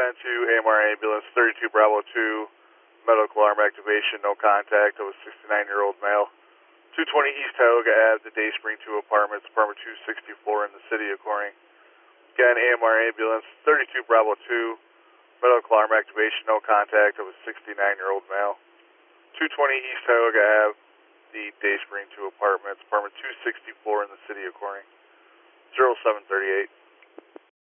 10-2 AMR ambulance, 32 Bravo 2, medical alarm activation, no contact. It was 69-year-old male. 220 East Tioga Ave, the Dayspring 2 Apartments, apartment 264 in the city of Corning. Again, AMR ambulance, 32 Bravo 2, medical alarm activation, no contact. It was 69-year-old male. 220 East Tioga Ave, the Dayspring 2 Apartments, apartment 264 in the city of Corning. 0738.